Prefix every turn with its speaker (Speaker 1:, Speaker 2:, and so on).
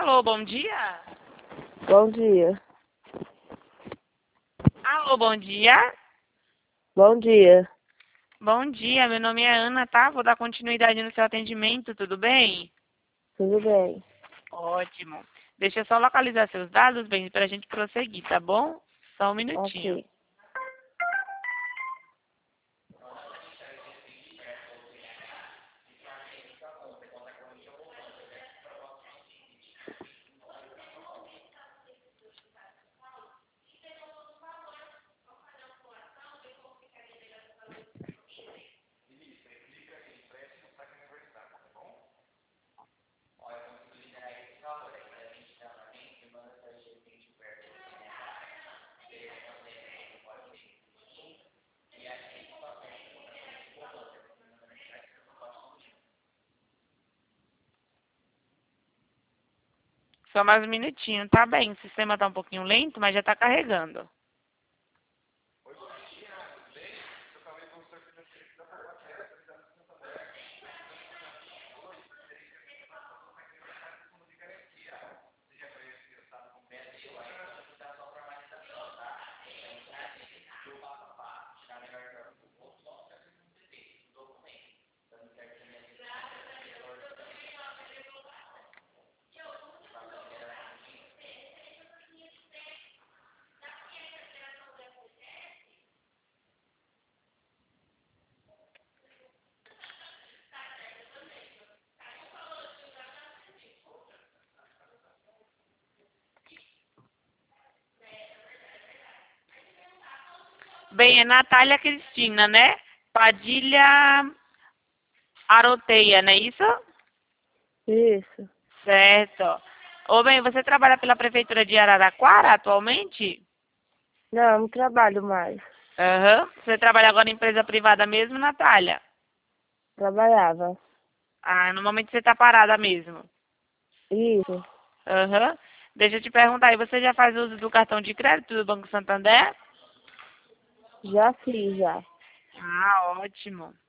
Speaker 1: Alô, bom dia?
Speaker 2: Bom dia.
Speaker 1: Alô, bom dia?
Speaker 2: Bom dia.
Speaker 1: Bom dia, meu nome é Ana, tá? Vou dar continuidade no seu atendimento, tudo bem?
Speaker 2: Tudo bem?
Speaker 1: Ótimo. Deixa eu só localizar seus dados, bem, pra gente prosseguir, tá bom? Só um minutinho.
Speaker 2: Ok.
Speaker 1: Só mais um minutinho, tá bem. O sistema tá um pouquinho lento, mas já tá carregando. Bem, é Natália Cristina, né? Padilha Aroteia, não é isso?
Speaker 2: Isso.
Speaker 1: Certo. Ô, bem, você trabalha pela Prefeitura de Araraquara atualmente?
Speaker 2: Não, não trabalho mais.
Speaker 1: Aham. Você trabalha agora em empresa privada mesmo, Natália?
Speaker 2: Trabalhava.
Speaker 1: Ah, no momento você tá parada mesmo.
Speaker 2: Isso.
Speaker 1: Aham. Deixa eu te perguntar aí, você já faz uso do cartão de crédito do Banco Santander?
Speaker 2: Já fiz, já.
Speaker 1: Ah, ótimo.